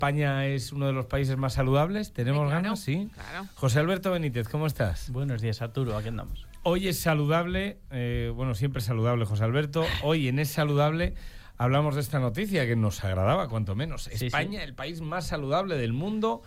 España es uno de los países más saludables. ¿Tenemos ganas? Sí. Claro. José Alberto Benítez, ¿cómo estás? Buenos días, Arturo. Aquí andamos. Hoy es saludable, siempre es saludable, José Alberto. Hoy en Es Saludable hablamos de esta noticia que nos agradaba, cuanto menos. Sí, España, sí. el país más saludable del mundo,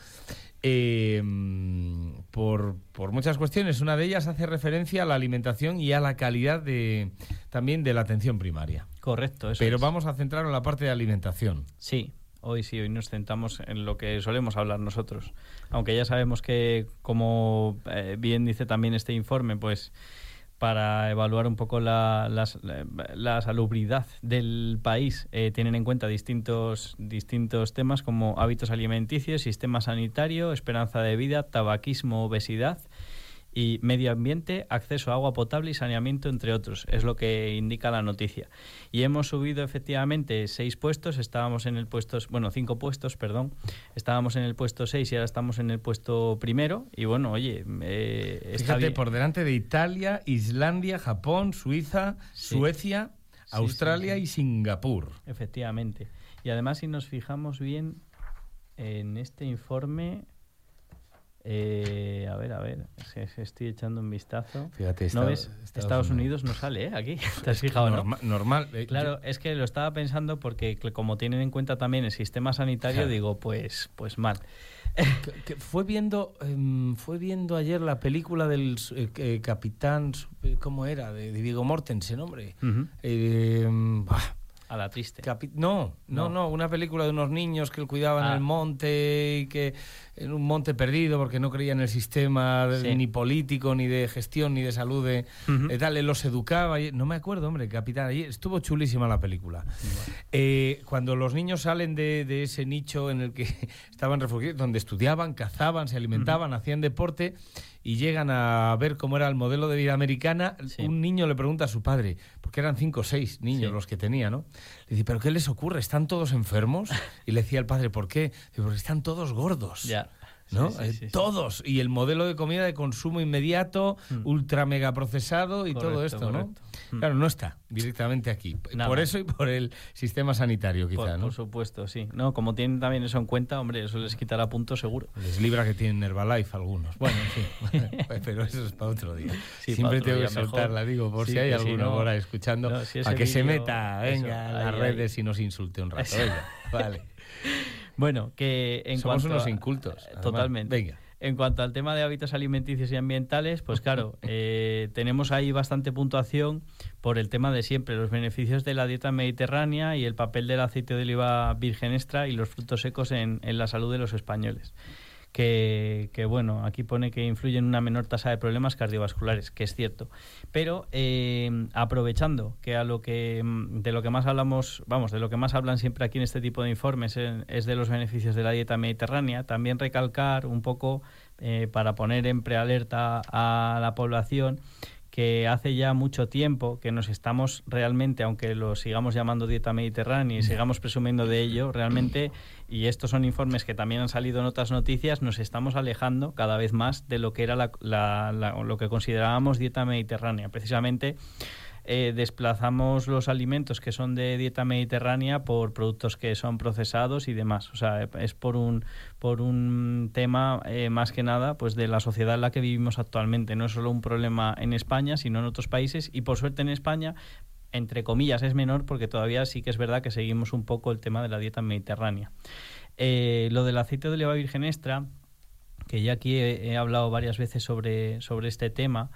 por muchas cuestiones. Una de ellas hace referencia a la alimentación y a la calidad también de la atención primaria. Correcto, eso Pero es. vamos a centrarnos en la parte de alimentación. Sí, hoy nos centramos en lo que solemos hablar nosotros. Aunque ya sabemos que, como bien dice también este informe, pues para evaluar un poco la salubridad del país tienen en cuenta distintos temas como hábitos alimenticios, sistema sanitario, esperanza de vida, tabaquismo, obesidad y medio ambiente, acceso a agua potable y saneamiento, entre otros. Es lo que indica la noticia. Y hemos subido efectivamente 5 puestos, estábamos en el puesto 6, y ahora estamos en el puesto primero. Y bueno, oye, está Fíjate, bien. por delante de Italia, Islandia, Japón, Suiza, Sí. Suecia, Australia sí. y Singapur. Efectivamente. Y además, si nos fijamos bien en este informe... a ver, estoy echando un vistazo. Fíjate, ¿No ves? Estados Unidos no sale, aquí. ¿Te has fijado, no? Normal. Claro, es que lo estaba pensando porque como tienen en cuenta también el sistema sanitario, Claro. digo, pues mal. Que fue viendo ayer la película del capitán, ¿cómo era? De Viggo Mortensen, hombre. Ujú. Bah. A la triste. No, una película de unos niños que cuidaban el monte y que en un monte perdido porque no creían en el sistema ni político, ni de gestión, ni de salud, tal, él los educaba. No me acuerdo, hombre, capitán, estuvo chulísima la película. Cuando los niños salen de ese nicho en el que estaban refugiados, donde estudiaban, cazaban, se alimentaban, hacían deporte y llegan a ver cómo era el modelo de vida americana, un niño le pregunta a su padre, porque eran 5 o 6 niños los que tenía, ¿no? Le dice, ¿pero qué les ocurre? ¿Están todos enfermos? Y le decía el padre, ¿por qué? Dice, porque están todos gordos. Ya. ¿No? Sí. Todos. Y el modelo de comida de consumo inmediato, ultra mega procesado y Correcto, todo esto, correcto. ¿no? Claro, no está directamente aquí. Nada. Por eso y por el sistema sanitario, quizá, ¿no? Por supuesto, sí. No, como tienen también eso en cuenta, hombre, eso les quitará puntos seguro. Les libra que tienen Herbalife algunos. Bueno, en fin. Pero eso es para otro día. Sí, Siempre para otro tengo que día, mejor. soltarla, digo, por Sí, si hay que alguno si no- ahora escuchando, No, si ese a que se vídeo- meta, venga, eso, a las ahí. redes y nos insulte un rato. Venga, vale. Bueno, que en Somos cuanto unos a- incultos. además. Totalmente. Venga. En cuanto al tema de hábitos alimenticios y ambientales, pues claro, tenemos ahí bastante puntuación por el tema de siempre, los beneficios de la dieta mediterránea y el papel del aceite de oliva virgen extra y los frutos secos en la salud de los españoles. Que bueno, aquí pone que influyen en una menor tasa de problemas cardiovasculares, que es cierto. Pero aprovechando que de lo que más hablamos, de lo que más hablan siempre aquí en este tipo de informes es de los beneficios de la dieta mediterránea, también recalcar un poco para poner en prealerta a la población que hace ya mucho tiempo que nos estamos realmente, aunque lo sigamos llamando dieta mediterránea y sigamos presumiendo de ello, realmente, y estos son informes que también han salido en otras noticias, nos estamos alejando cada vez más de lo que era lo que considerábamos dieta mediterránea. Precisamente desplazamos los alimentos que son de dieta mediterránea por productos que son procesados y demás. O sea, es por un tema más que nada pues de la sociedad en la que vivimos actualmente. No es solo un problema en España, sino en otros países, y por suerte en España, entre comillas, es menor porque todavía sí que es verdad que seguimos un poco el tema de la dieta mediterránea. Lo del aceite de oliva virgen extra, que ya aquí he hablado varias veces sobre este tema,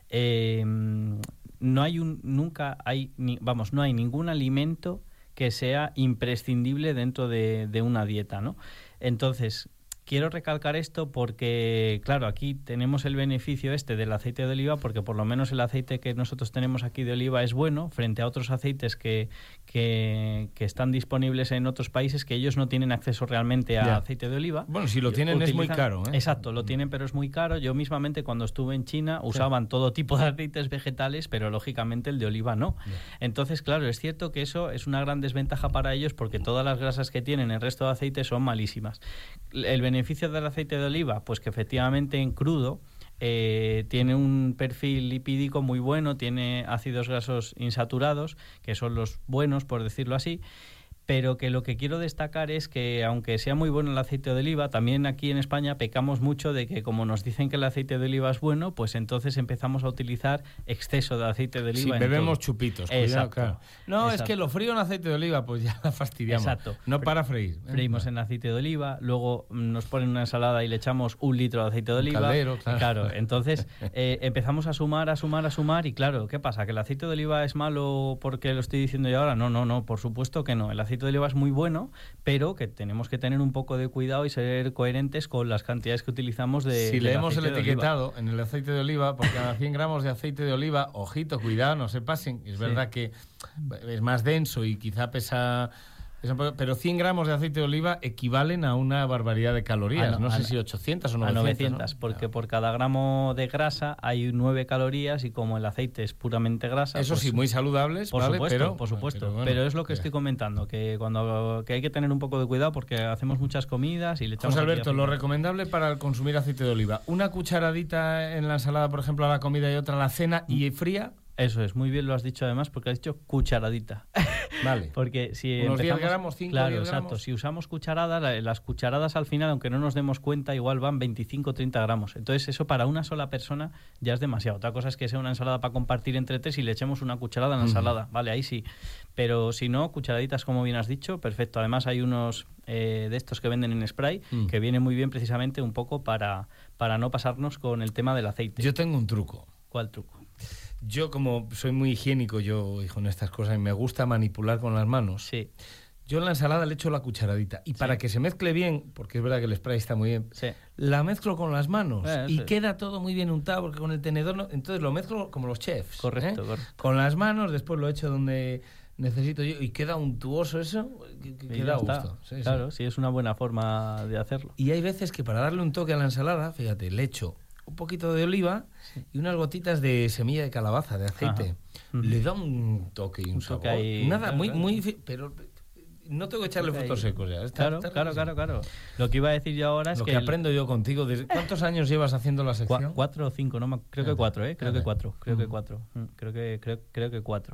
no hay ningún alimento que sea imprescindible dentro de una dieta, ¿no? Entonces, quiero recalcar esto porque, claro, aquí tenemos el beneficio del aceite de oliva, porque por lo menos el aceite que nosotros tenemos aquí de oliva es bueno frente a otros aceites que están disponibles en otros países que ellos no tienen acceso realmente a aceite de oliva. Bueno, si lo tienen es muy caro, ¿eh? Exacto, lo tienen, pero es muy caro. Yo mismamente cuando estuve en China usaban todo tipo de aceites vegetales, pero lógicamente el de oliva no. Entonces, claro, es cierto que eso es una gran desventaja para ellos porque todas las grasas que tienen el resto de aceites son malísimas. El beneficio del aceite de oliva, pues que efectivamente en crudo tiene un perfil lipídico muy bueno, tiene ácidos grasos insaturados, que son los buenos, por decirlo así, pero que lo que quiero destacar es que, aunque sea muy bueno el aceite de oliva, también aquí en España pecamos mucho de que, como nos dicen que el aceite de oliva es bueno, pues entonces empezamos a utilizar exceso de aceite de oliva. Sí, bebemos chupitos. Exacto. Claro. No, exacto. Es que lo frío en aceite de oliva, pues ya la fastidiamos. Exacto. No para freír. Freímos en aceite de oliva, luego nos ponen una ensalada y le echamos 1 litro de aceite de oliva. Caldero, claro. Entonces empezamos a sumar, y claro, ¿qué pasa? ¿Que el aceite de oliva es malo porque lo estoy diciendo yo ahora? No, por supuesto que no. El aceite de oliva es muy bueno, pero que tenemos que tener un poco de cuidado y ser coherentes con las cantidades que utilizamos de Si leemos el etiquetado oliva. En el aceite de oliva, por cada 100 gramos de aceite de oliva, ojito, cuidado, no se pasen. Es verdad que es más denso y quizá pesa... Pero 100 gramos de aceite de oliva equivalen a una barbaridad de calorías. No sé si 800 o 900. A 900, ¿no? porque por cada gramo de grasa hay 9 calorías y como el aceite es puramente grasa... Eso pues, sí, muy saludables, por ¿vale? Supuesto, por supuesto. Pero es lo que estoy comentando, que hay que tener un poco de cuidado porque hacemos muchas comidas y le echamos... José Alberto, lo recomendable para consumir aceite de oliva, una cucharadita en la ensalada, por ejemplo, a la comida y otra a la cena y fría... Eso es, muy bien lo has dicho además, porque has dicho cucharadita. Vale. Porque si unos 10 gramos, 5 claro, 10 exacto. gramos. Si usamos cucharadas, las cucharadas al final, aunque no nos demos cuenta, igual van 25 o 30 gramos. Entonces eso para una sola persona ya es demasiado. Otra cosa es que sea una ensalada para compartir entre 3 y le echemos una cucharada en la ensalada. Vale, ahí sí. Pero si no, cucharaditas, como bien has dicho, perfecto. Además hay unos de estos que venden en spray que vienen muy bien precisamente un poco para no pasarnos con el tema del aceite. Yo tengo un truco. ¿Cuál truco? Yo, como soy muy higiénico, hijo, en estas cosas, y me gusta manipular con las manos. Sí. Yo en la ensalada le echo la cucharadita. Y para que se mezcle bien, porque es verdad que el spray está muy bien, la mezclo con las manos. Y queda todo muy bien untado, porque con el tenedor no... Entonces lo mezclo como los chefs. Correcto. Con las manos, después lo echo donde necesito yo. Y queda untuoso eso, que da gusto. Claro, sí, es una buena forma de hacerlo. Y hay veces que para darle un toque a la ensalada, fíjate, le echo un poquito de oliva y unas gotitas de semilla de calabaza, de aceite. Le da un toque y un sabor. Ahí, nada, muy... Pero no tengo que echarle frutos secos ya. Claro. Lo que iba a decir yo ahora es que aprendo yo contigo. ¿Cuántos años llevas haciendo la sección? 4 o 5, no, creo que 4, ¿eh? Creo que 4. Creo que 4.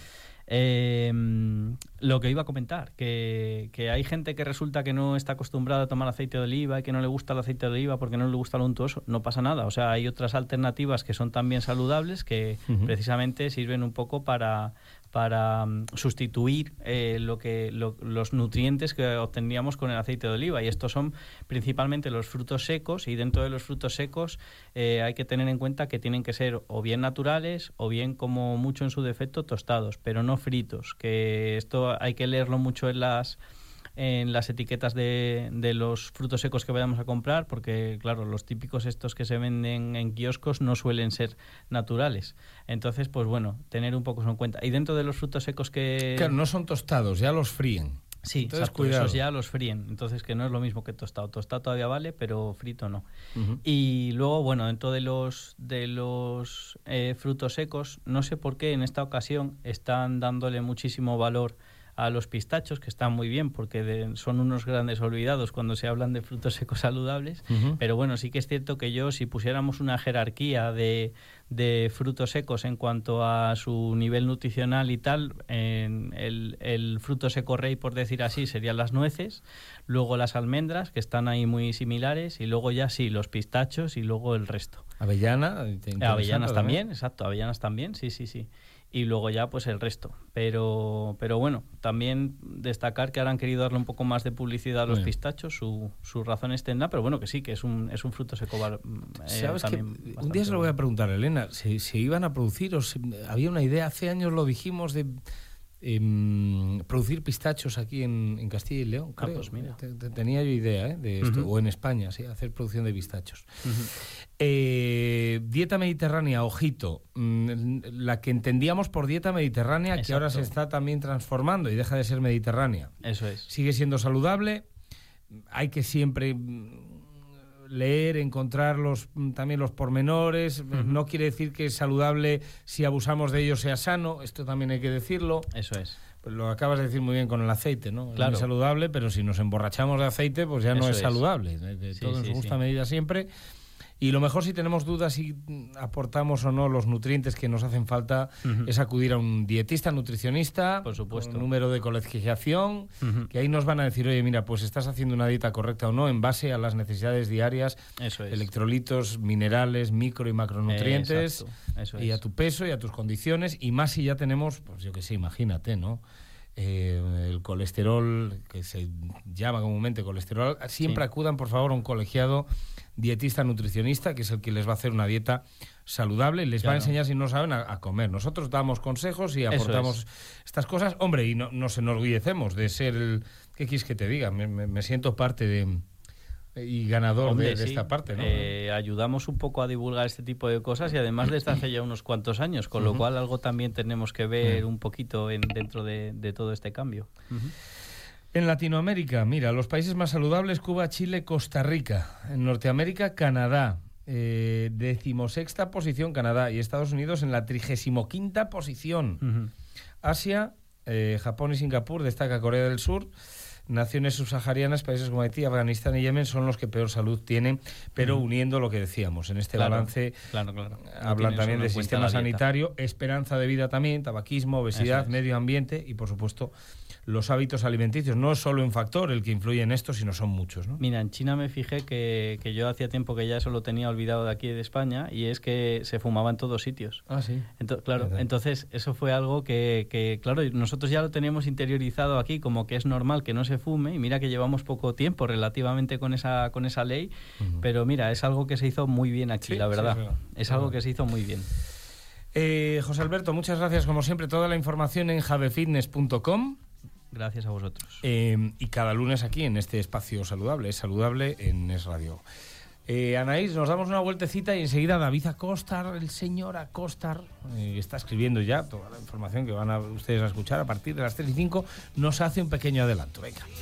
Lo que iba a comentar, que hay gente que resulta que no está acostumbrada a tomar aceite de oliva y que no le gusta el aceite de oliva porque no le gusta lo untuoso, no pasa nada. O sea, hay otras alternativas que son también saludables que precisamente sirven un poco para sustituir los nutrientes que obtendríamos con el aceite de oliva, y estos son principalmente los frutos secos, y dentro de los frutos secos hay que tener en cuenta que tienen que ser o bien naturales o bien, como mucho en su defecto, tostados, pero no fritos, que esto hay que leerlo mucho en las etiquetas de los frutos secos que vayamos a comprar, porque claro, los típicos estos que se venden en kioscos no suelen ser naturales. Entonces, pues bueno, tener un poco eso en cuenta. Y dentro de los frutos secos que... Claro, no son tostados, ya los fríen. Sí, entonces, exacto, esos ya los fríen. Entonces, que no es lo mismo que tostado. Tostado todavía vale, pero frito no. Y luego, bueno, dentro de los frutos secos, no sé por qué en esta ocasión están dándole muchísimo valor a los pistachos, que están muy bien porque son unos grandes olvidados cuando se hablan de frutos secos saludables, pero bueno, sí que es cierto que si pusiéramos una jerarquía de frutos secos en cuanto a su nivel nutricional y tal, el fruto seco rey, por decir así, serían las nueces, luego las almendras, que están ahí muy similares, y luego ya sí, los pistachos y luego el resto. Avellanas también, exacto, avellanas también, sí. Y luego ya pues el resto, pero bueno, también destacar que ahora han querido darle un poco más de publicidad a los pistachos, sus razones tendrá, pero bueno, que sí, que es un fruto seco. ¿Sabes que un día se lo voy a preguntar a Elena, si iban a producir, o había una idea, hace años lo dijimos, de producir pistachos aquí en Castilla y León, creo. Pues mira. Tenía yo idea de esto, o en España, sí, hacer producción de pistachos. Dieta mediterránea, ojito, la que entendíamos por dieta mediterránea, exacto, que ahora se está también transformando y deja de ser mediterránea. Eso es. Sigue siendo saludable, hay que siempre leer, encontrar también los pormenores. No quiere decir que es saludable si abusamos de ello sea sano, esto también hay que decirlo. Eso es. Pues lo acabas de decir muy bien con el aceite, ¿no? Claro. Es saludable, pero si nos emborrachamos de aceite, pues ya no es saludable. Todo en su justa medida siempre. Y lo mejor, si tenemos dudas si aportamos o no los nutrientes que nos hacen falta, es acudir a un dietista, nutricionista, por supuesto, con número de colegiación, que ahí nos van a decir, oye, mira, pues estás haciendo una dieta correcta o no en base a las necesidades diarias, electrolitos, minerales, micro y macronutrientes, y a tu peso y a tus condiciones, y más si ya tenemos, pues yo que sé, imagínate, ¿no? El colesterol, que se llama comúnmente colesterol, siempre acudan, por favor, a un colegiado dietista nutricionista, que es el que les va a hacer una dieta saludable, les va a enseñar, si no saben, a comer. Nosotros damos consejos y aportamos estas cosas. Hombre, y no nos enorgullecemos de ser el... ¿Qué quieres que te diga? Me siento parte de... y ganador de esta parte, ¿no? Ayudamos un poco a divulgar este tipo de cosas, y además desde hace ya unos cuantos años, con lo cual algo también tenemos que ver un poquito dentro de todo este cambio. En Latinoamérica, mira, los países más saludables: Cuba, Chile, Costa Rica. En Norteamérica, Canadá. 16ª posición Canadá, y Estados Unidos en la 35ª posición. Asia, Japón y Singapur, destaca Corea del Sur. Naciones subsaharianas, países como Haití, Afganistán y Yemen son los que peor salud tienen, pero uniendo lo que decíamos en este balance, hablan también del sistema sanitario, esperanza de vida también, tabaquismo, obesidad, medio ambiente y, por supuesto, los hábitos alimenticios. No es solo un factor el que influye en esto, sino son muchos, ¿no? Mira, en China me fijé que yo hacía tiempo que ya eso lo tenía olvidado de aquí de España, y es que se fumaba en todos sitios. Ah, sí. Entonces eso fue algo que, claro, nosotros ya lo teníamos interiorizado aquí, como que es normal que no se fume, y mira que llevamos poco tiempo relativamente con esa ley, pero mira, es algo que se hizo muy bien aquí, la verdad. Es algo que se hizo muy bien. José Alberto, muchas gracias, como siempre. Toda la información en javefitness.com. Gracias a vosotros. Y cada lunes aquí en este espacio saludable, es saludable en Es Radio. Anaís, nos damos una vueltecita y enseguida David Acostar, el señor Acostar, está escribiendo ya toda la información que van a ustedes a escuchar a partir de las 3:05, nos hace un pequeño adelanto. Venga.